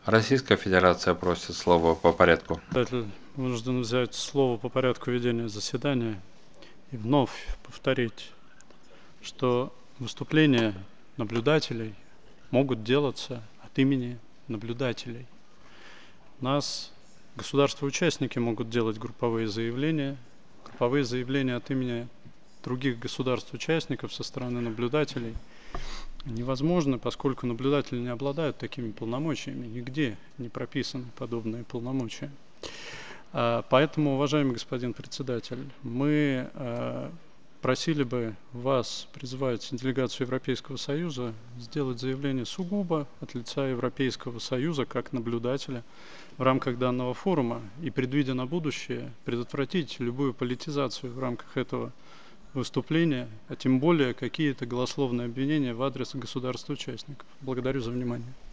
Российская Федерация просит слова по порядку. Председатель вынужден взять слово по порядку ведения заседания и вновь повторить, что выступления наблюдателей могут делаться от имени наблюдателей. Нас, государства-участники, могут делать групповые заявления от имени других государств-участников со стороны наблюдателей невозможно, поскольку наблюдатели не обладают такими полномочиями, нигде не прописаны подобные полномочия. Поэтому, уважаемый господин председатель, мы просили бы вас призвать делегацию Европейского Союза сделать заявление сугубо от лица Европейского Союза как наблюдателя в рамках данного форума и, предвидя на будущее, предотвратить любую политизацию в рамках этого выступления, а тем более какие-то голословные обвинения в адрес государств-участников. Благодарю за внимание.